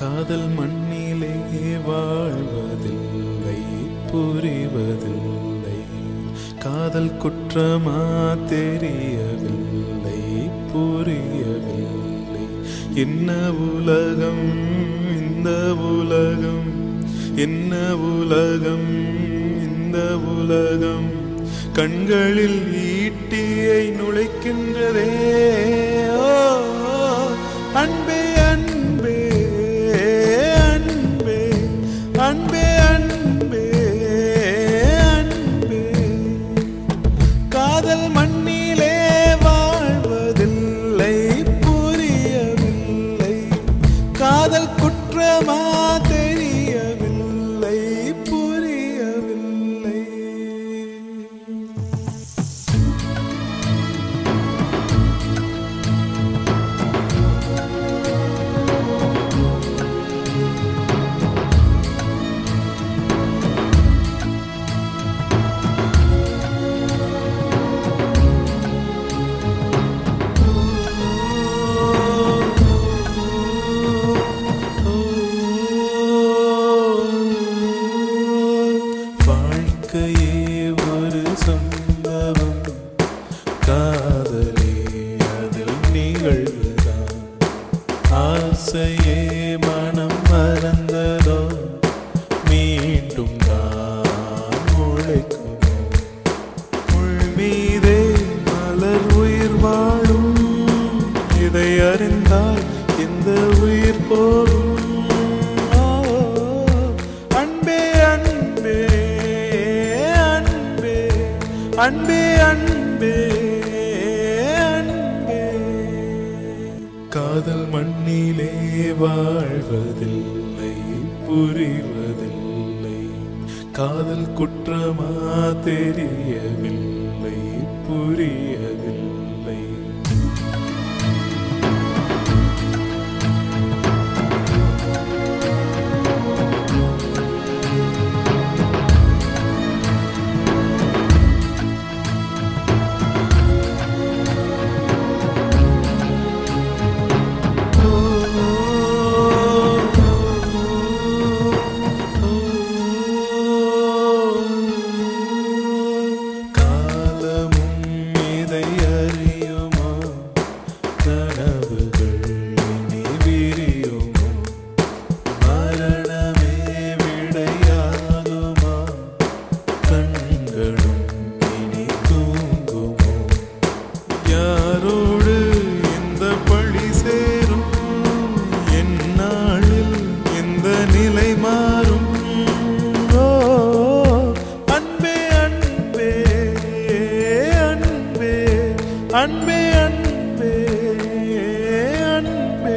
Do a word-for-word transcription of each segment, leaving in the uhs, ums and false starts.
காதல் மண்ணிலே வாழ்வதில்லை, புரிவதில்லை. காதல் குற்றமா தெரியவில்லை, புரியவில்லை. என்ன உலகம் இந்த உலகம், என்ன உலகம் இந்த உலகம். கண்களில் ஈட்டியை நுழைக்கின்றதே. ஓ அன்பே அன்பே அன்பே அன்பே அன்பே அன்பே. காதல் மண்ணிலே வாழ்வதில்லை, புரியவில்லை. காதல் குற்றமா தெரியவில்லை, புரியவில்லை. ஒரு சம்பவம், காதலே அதில் நிகழ்வுதான். ஆசையே மனம் மறந்ததோ, மீண்டும் தான் முளைக்குமோ. முள் மீதே மலர் உயிர் வாழும், இதை அறிந்தால் இந்த உயிர் போகும். அன்பே அன்பே அன்பே. காதல் மண்ணிலே வாழ்வதில்லை, புரிவதில்லை. காதல் குற்றமா தெரியவில்லை, புரியவில்லை. யாரோடு இந்த பழி சேரும், எந்நாளில் இந்த நிலை மாறும். ஓ அன்பே அன்பே அன்பே அன்பே அன்பே அன்பே.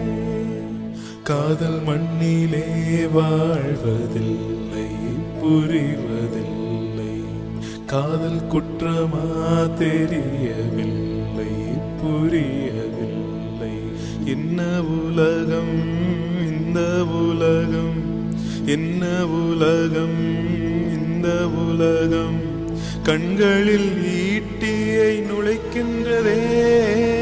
காதல் மண்ணிலே வாழ்வதில்லை, புரிவதில்லை. காதல் குற்றமா தெரியவில்லை, புரியவில்லை. என்ன உலகம் இந்த உலகம், என்ன உலகம் இந்த உலகம். கண்களில் ஈட்டியை நுழைக்கின்றதே.